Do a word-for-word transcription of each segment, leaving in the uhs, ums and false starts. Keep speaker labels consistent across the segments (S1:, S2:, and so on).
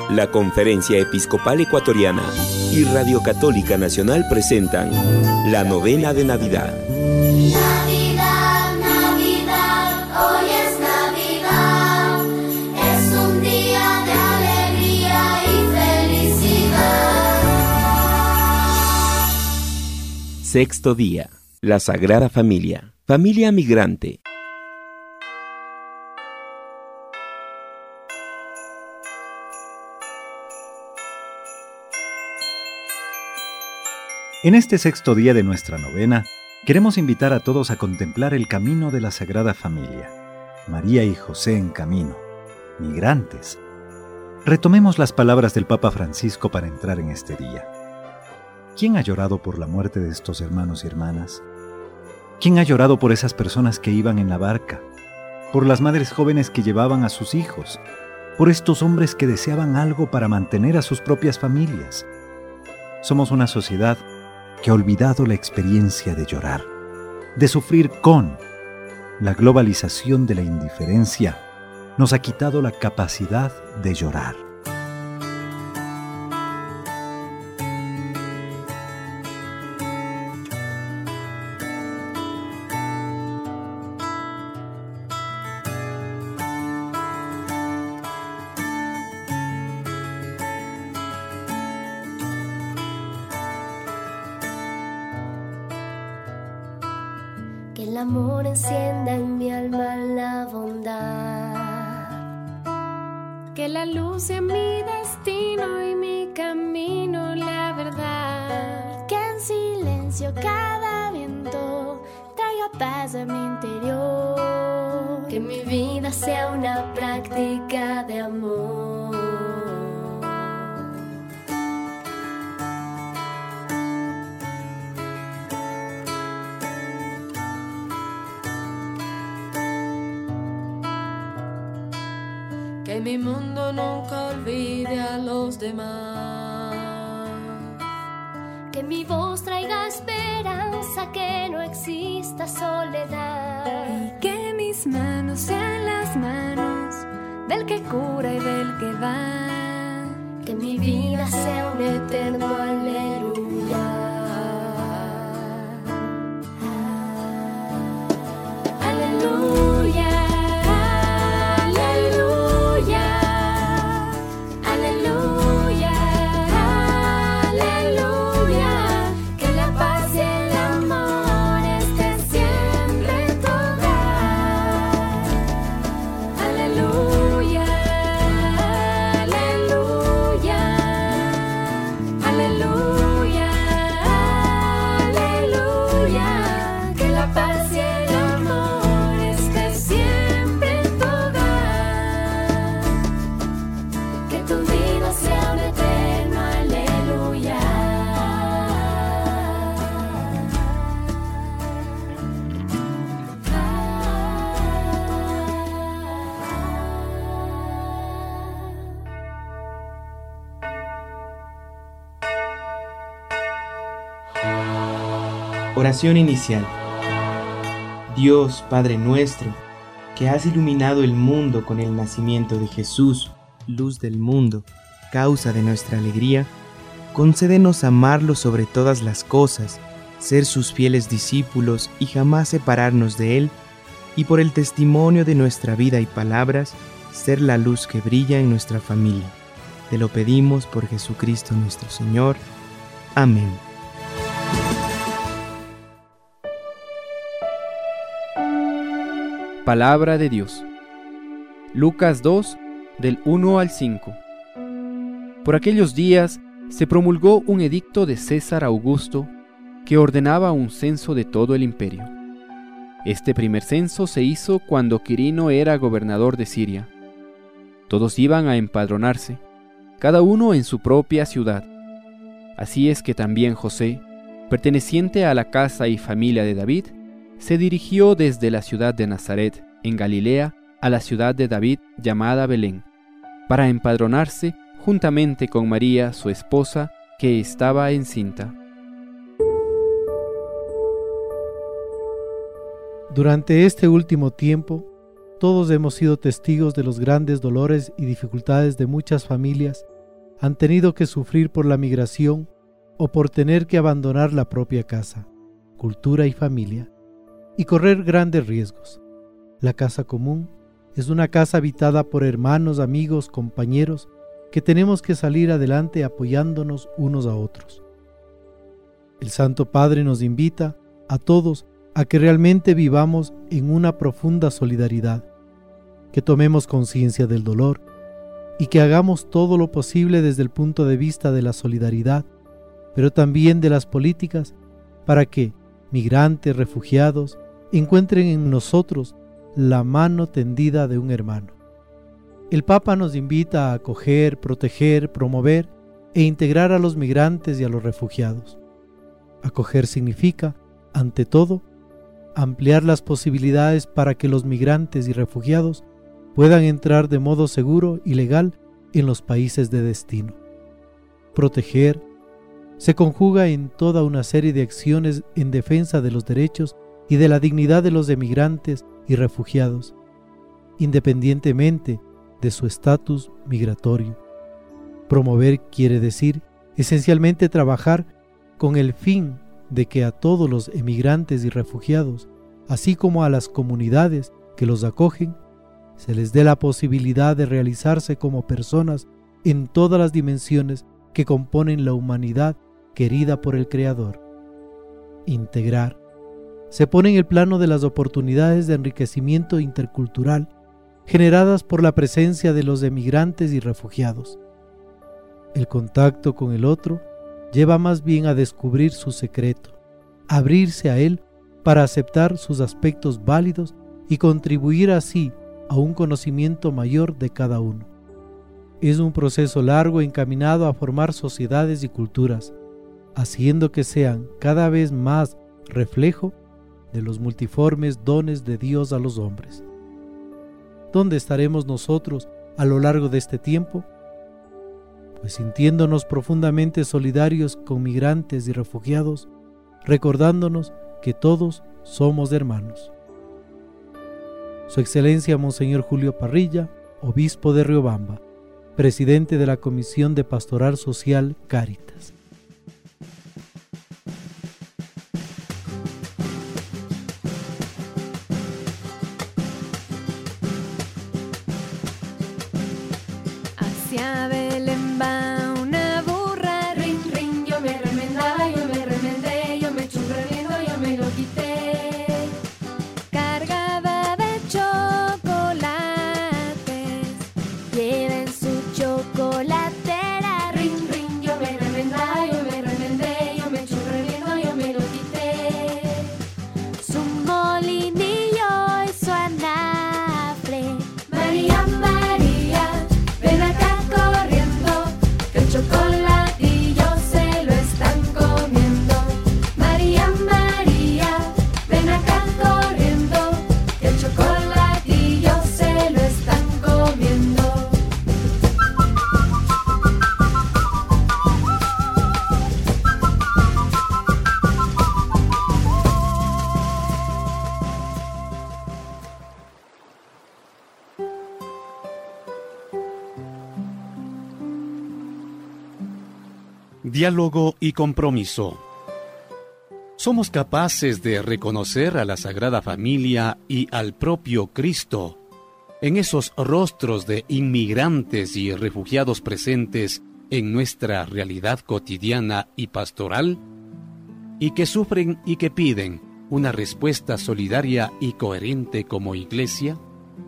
S1: La Conferencia Episcopal Ecuatoriana y Radio Católica Nacional presentan la novena de Navidad.
S2: Navidad, Navidad, hoy es Navidad, es un día de alegría y felicidad.
S1: Sexto día, la Sagrada Familia, familia migrante.
S3: En este sexto día de nuestra novena, queremos invitar a todos a contemplar el camino de la Sagrada Familia. María y José en camino, migrantes. Retomemos las palabras del Papa Francisco para entrar en este día. ¿Quién ha llorado por la muerte de estos hermanos y hermanas? ¿Quién ha llorado por esas personas que iban en la barca? Por las madres jóvenes que llevaban a sus hijos? Por estos hombres que deseaban algo para mantener a sus propias familias? Somos una sociedad que ha olvidado la experiencia de llorar, de sufrir con. La globalización de la indiferencia nos ha quitado la capacidad de llorar.
S2: Que el amor encienda en mi alma la bondad,
S4: que la luz sea mi destino y mi camino la verdad,
S2: que en silencio cada viento traiga paz a mi interior, que mi vida sea una práctica de amor.
S5: Que mi mundo nunca olvide a los demás.
S2: Que mi voz traiga esperanza, que no exista soledad.
S4: Y que mis manos sean las manos del que cura y del que va.
S2: Que mi vida sea un eterno aleluya. Aleluya.
S6: Oración inicial. Dios, Padre nuestro, que has iluminado el mundo con el nacimiento de Jesús, luz del mundo, causa de nuestra alegría, concédenos amarlo sobre todas las cosas, ser sus fieles discípulos y jamás separarnos de Él, y por el testimonio de nuestra vida y palabras, ser la luz que brilla en nuestra familia. Te lo pedimos por Jesucristo nuestro Señor. Amén.
S7: Palabra de Dios. Lucas dos, del uno al cinco. Por aquellos días se promulgó un edicto de César Augusto que ordenaba un censo de todo el imperio. Este primer censo se hizo cuando Quirino era gobernador de Siria. Todos iban a empadronarse, cada uno en su propia ciudad. Así es que también José, perteneciente a la casa y familia de David, se dirigió desde la ciudad de Nazaret, en Galilea, a la ciudad de David llamada Belén, para empadronarse juntamente con María, su esposa, que estaba encinta.
S8: Durante este último tiempo, todos hemos sido testigos de los grandes dolores y dificultades de muchas familias han tenido que sufrir por la migración o por tener que abandonar la propia casa, cultura y familia, y correr grandes riesgos. La casa común es una casa habitada por hermanos, amigos, compañeros, que tenemos que salir adelante apoyándonos unos a otros. El Santo Padre nos invita a todos a que realmente vivamos en una profunda solidaridad, que tomemos conciencia del dolor y que hagamos todo lo posible desde el punto de vista de la solidaridad, pero también de las políticas, para que migrantes, refugiados, encuentren en nosotros la mano tendida de un hermano. El Papa nos invita a acoger, proteger, promover e integrar a los migrantes y a los refugiados. Acoger significa, ante todo, ampliar las posibilidades para que los migrantes y refugiados puedan entrar de modo seguro y legal en los países de destino. Proteger se conjuga en toda una serie de acciones en defensa de los derechos y de la dignidad de los emigrantes y refugiados, independientemente de su estatus migratorio. Promover quiere decir esencialmente trabajar con el fin de que a todos los emigrantes y refugiados, así como a las comunidades que los acogen, se les dé la posibilidad de realizarse como personas en todas las dimensiones que componen la humanidad querida por el Creador. Integrar se pone en el plano de las oportunidades de enriquecimiento intercultural generadas por la presencia de los emigrantes y refugiados. El contacto con el otro lleva más bien a descubrir su secreto, abrirse a él para aceptar sus aspectos válidos y contribuir así a un conocimiento mayor de cada uno. Es un proceso largo encaminado a formar sociedades y culturas, haciendo que sean cada vez más reflejo de los multiformes dones de Dios a los hombres. ¿Dónde estaremos nosotros a lo largo de este tiempo? Pues sintiéndonos profundamente solidarios con migrantes y refugiados, recordándonos que todos somos hermanos. Su Excelencia Monseñor Julio Parrilla, Obispo de Riobamba, Presidente de la Comisión de Pastoral Social Cáritas.
S4: Hacia Belén va una burra, rin, rin, yo me remendaba, yo me remendé, yo me eché un remiendo, yo me lo quité. Cargada de chocolates, lleva en su chocolatera, rin, rin, yo me remendaba, yo me remendé, yo me eché un remiendo, yo me lo quité. Su molinillo y su anafre, María, María, ven acá corriendo, que el chocolatillo se lo están comiendo. María, María, ven acá corriendo, que el chocolatillo se lo están comiendo.
S9: Diálogo y compromiso. ¿Somos capaces de reconocer a la Sagrada Familia y al propio Cristo en esos rostros de inmigrantes y refugiados presentes en nuestra realidad cotidiana y pastoral, y que sufren y que piden una respuesta solidaria y coherente como Iglesia?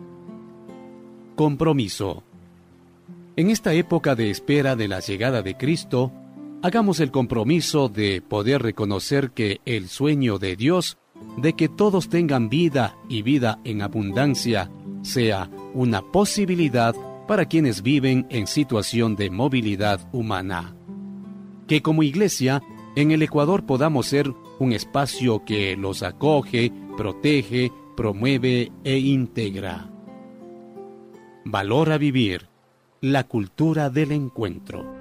S9: Compromiso. En esta época de espera de la llegada de Cristo, hagamos el compromiso de poder reconocer que el sueño de Dios de que todos tengan vida y vida en abundancia sea una posibilidad para quienes viven en situación de movilidad humana. Que como Iglesia, en el Ecuador podamos ser un espacio que los acoge, protege, promueve e integra. Valora vivir la cultura del encuentro.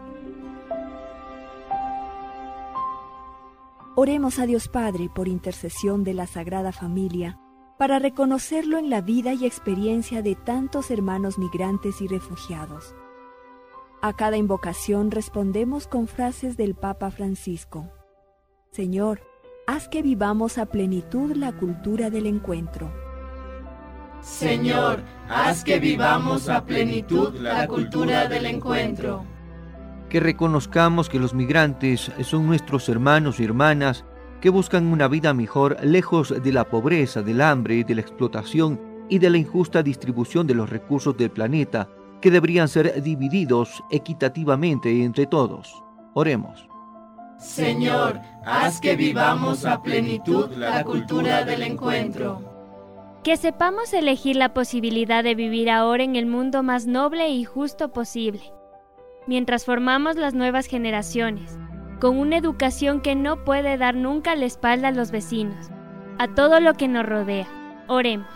S10: Oremos a Dios Padre por intercesión de la Sagrada Familia, para reconocerlo en la vida y experiencia de tantos hermanos migrantes y refugiados. A cada invocación respondemos con frases del Papa Francisco. Señor, haz que vivamos a plenitud la cultura del encuentro.
S11: Señor, haz que vivamos a plenitud la cultura del encuentro.
S12: Que reconozcamos que los migrantes son nuestros hermanos y hermanas que buscan una vida mejor lejos de la pobreza, del hambre, de la explotación y de la injusta distribución de los recursos del planeta, que deberían ser divididos equitativamente entre todos. Oremos.
S11: Señor, haz que vivamos a plenitud la cultura del encuentro.
S13: Que sepamos elegir la posibilidad de vivir ahora en el mundo más noble y justo posible, mientras formamos las nuevas generaciones, con una educación que no puede dar nunca la espalda a los vecinos, a todo lo que nos rodea. Oremos.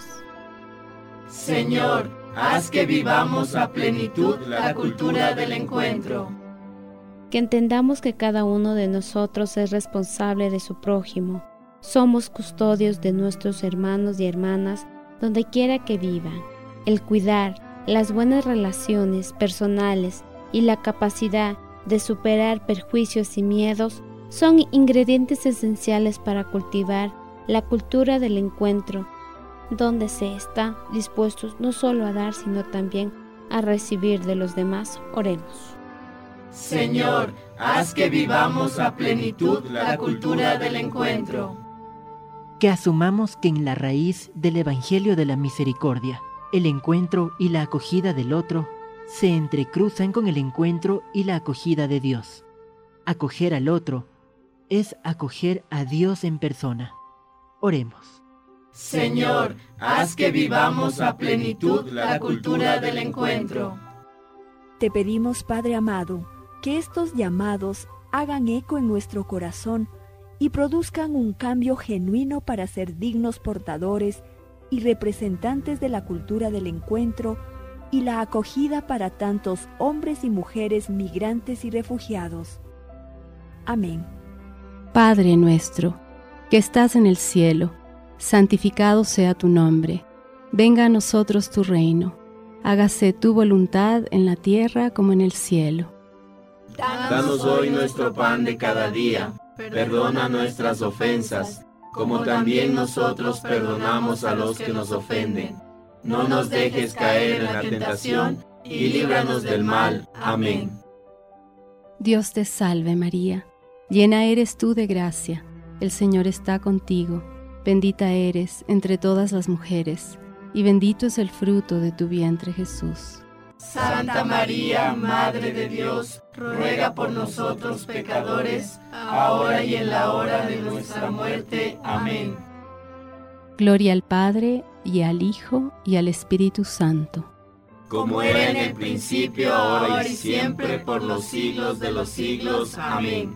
S11: Señor, haz que vivamos a plenitud la cultura del encuentro.
S14: Que entendamos que cada uno de nosotros es responsable de su prójimo. Somos custodios de nuestros hermanos y hermanas donde quiera que vivan. El cuidar, las buenas relaciones personales y la capacidad de superar perjuicios y miedos son ingredientes esenciales para cultivar la cultura del encuentro, donde se está dispuestos no solo a dar, sino también a recibir de los demás. Oremos.
S11: Señor, haz que vivamos a plenitud la cultura del encuentro.
S15: Que asumamos que en la raíz del Evangelio de la Misericordia, el encuentro y la acogida del otro se entrecruzan con el encuentro y la acogida de Dios. Acoger al otro es acoger a Dios en persona. Oremos.
S11: Señor, haz que vivamos a plenitud la cultura del encuentro.
S10: Te pedimos, Padre amado, que estos llamados hagan eco en nuestro corazón y produzcan un cambio genuino para ser dignos portadores y representantes de la cultura del encuentro y la acogida para tantos hombres y mujeres migrantes y refugiados. Amén.
S14: Padre nuestro, que estás en el cielo, santificado sea tu nombre. Venga a nosotros tu reino. Hágase tu voluntad en la tierra como en el cielo.
S11: Danos hoy nuestro pan de cada día. Perdona nuestras ofensas, como también nosotros perdonamos a los que nos ofenden. No nos dejes caer en la tentación y líbranos del mal. Amén.
S14: Dios te salve María, llena eres tú de gracia. El Señor está contigo. Bendita eres entre todas las mujeres, y bendito es el fruto de tu vientre Jesús.
S11: Santa María, Madre de Dios, ruega por nosotros pecadores, ahora y en la hora de nuestra muerte. Amén.
S14: Gloria al Padre, y al Hijo, y al Espíritu Santo.
S11: Como era en el principio, ahora y siempre, por los siglos de los siglos. Amén.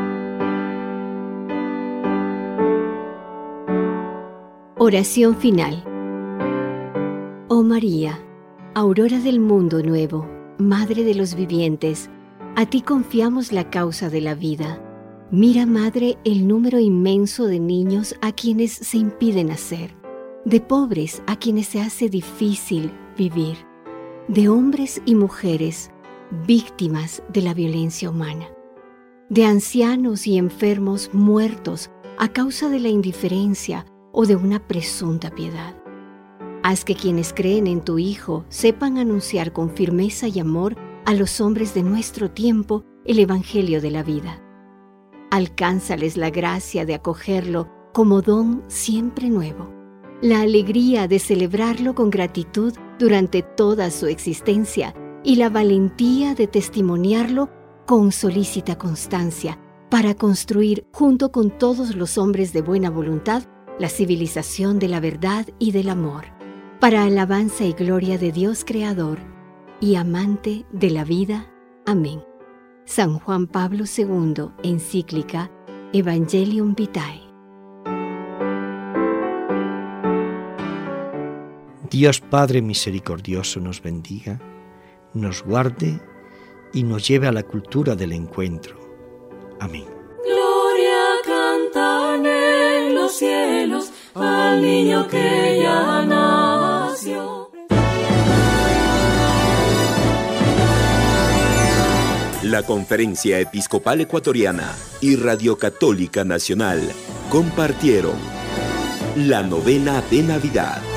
S16: Oración final. Oh María, aurora del mundo nuevo, Madre de los vivientes, a ti confiamos la causa de la vida. Mira, Madre, el número inmenso de niños a quienes se impide nacer, de pobres a quienes se hace difícil vivir, de hombres y mujeres víctimas de la violencia humana, de ancianos y enfermos muertos a causa de la indiferencia o de una presunta piedad. Haz que quienes creen en tu Hijo sepan anunciar con firmeza y amor a los hombres de nuestro tiempo el Evangelio de la vida. Alcánzales la gracia de acogerlo como don siempre nuevo, la alegría de celebrarlo con gratitud durante toda su existencia y la valentía de testimoniarlo con solícita constancia para construir, junto con todos los hombres de buena voluntad, la civilización de la verdad y del amor, para alabanza y gloria de Dios Creador y amante de la vida. Amén. San Juan Pablo segundo, encíclica Evangelium Vitae.
S17: Dios Padre misericordioso nos bendiga, nos guarde y nos lleve a la cultura del encuentro. Amén.
S5: Gloria cantan en los cielos al niño que ya nació.
S1: La Conferencia Episcopal Ecuatoriana y Radio Católica Nacional compartieron la novena de Navidad.